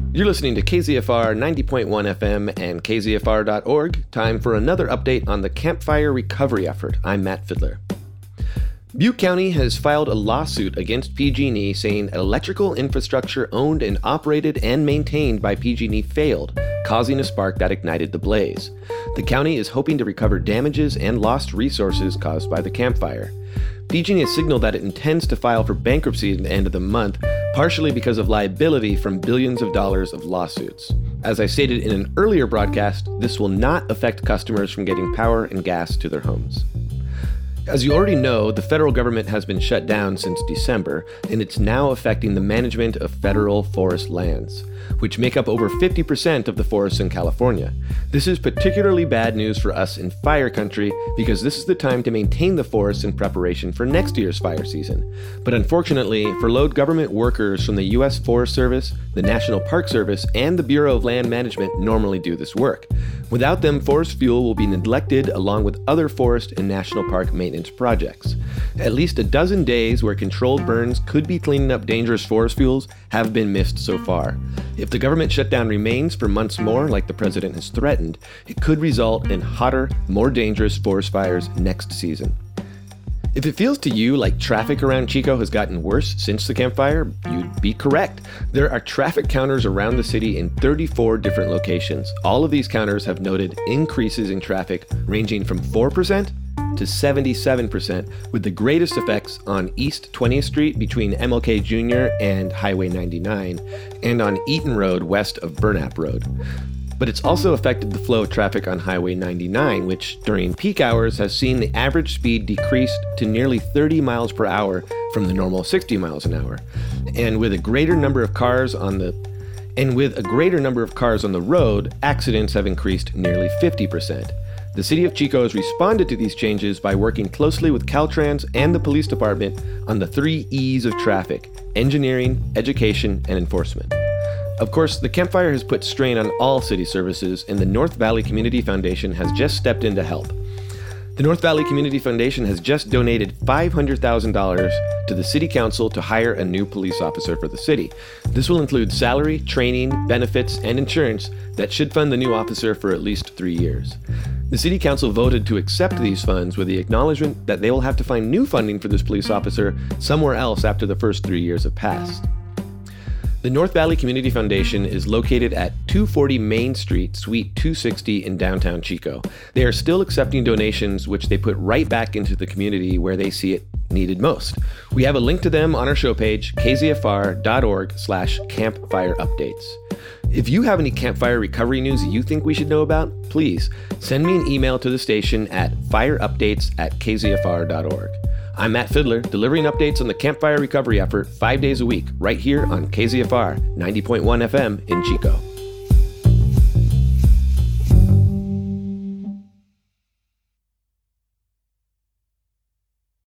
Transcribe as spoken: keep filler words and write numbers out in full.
You're listening to K Z F R ninety point one F M and K Z F R dot org. Time for another update on the campfire recovery effort. I'm Matt Fidler. Butte County has filed a lawsuit against P G and E saying electrical infrastructure owned and operated and maintained by P G and E failed, causing a spark that ignited the blaze. The county is hoping to recover damages and lost resources caused by the campfire. P G and E has signaled that it intends to file for bankruptcy at the end of the month, partially because of liability from billions of dollars of lawsuits. As I stated in an earlier broadcast, this will not affect customers from getting power and gas to their homes. As you already know, the federal government has been shut down since December, and it's now affecting the management of federal forest lands, which make up over fifty percent of the forests in California. This is particularly bad news for us in fire country because this is the time to maintain the forests in preparation for next year's fire season. But unfortunately, furloughed government workers from the U S Forest Service, the National Park Service, and the Bureau of Land Management normally do this work. Without them, forest fuel will be neglected along with other forest and national park maintenance projects. At least a dozen days where controlled burns could be cleaning up dangerous forest fuels have been missed so far. If the government shutdown remains for months more, like the president has threatened, it could result in hotter, more dangerous forest fires next season. If it feels to you like traffic around Chico has gotten worse since the campfire, you'd be correct. There are traffic counters around the city in thirty-four different locations. All of these counters have noted increases in traffic ranging from four percent to seventy-seven percent, with the greatest effects on East twentieth Street between M L K Junior and Highway ninety-nine, and on Eaton Road west of Burnap Road. But it's also affected the flow of traffic on Highway ninety-nine, which during peak hours has seen the average speed decreased to nearly thirty miles per hour from the normal sixty miles an hour. And with a greater number of cars on the and with a greater number of cars on the road, accidents have increased nearly fifty percent. The city of Chico has responded to these changes by working closely with Caltrans and the police department on the three E's of traffic: engineering, education, and enforcement. Of course, the campfire has put strain on all city services, and the North Valley Community Foundation has just stepped in to help. The North Valley Community Foundation has just donated five hundred thousand dollars to the City Council to hire a new police officer for the city. This will include salary, training, benefits, and insurance that should fund the new officer for at least three years. The City Council voted to accept these funds with the acknowledgement that they will have to find new funding for this police officer somewhere else after the first three years have passed. The North Valley Community Foundation is located at two forty Main Street, Suite two sixty in downtown Chico. They are still accepting donations, which they put right back into the community where they see it needed most. We have a link to them on our show page, K Z F R dot org slash campfire updates. If you have any campfire recovery news you think we should know about, please send me an email to the station at fireupdates at K Z F R dot org. I'm Matt Fidler, delivering updates on the campfire recovery effort five days a week, right here on K Z F R ninety point one F M in Chico.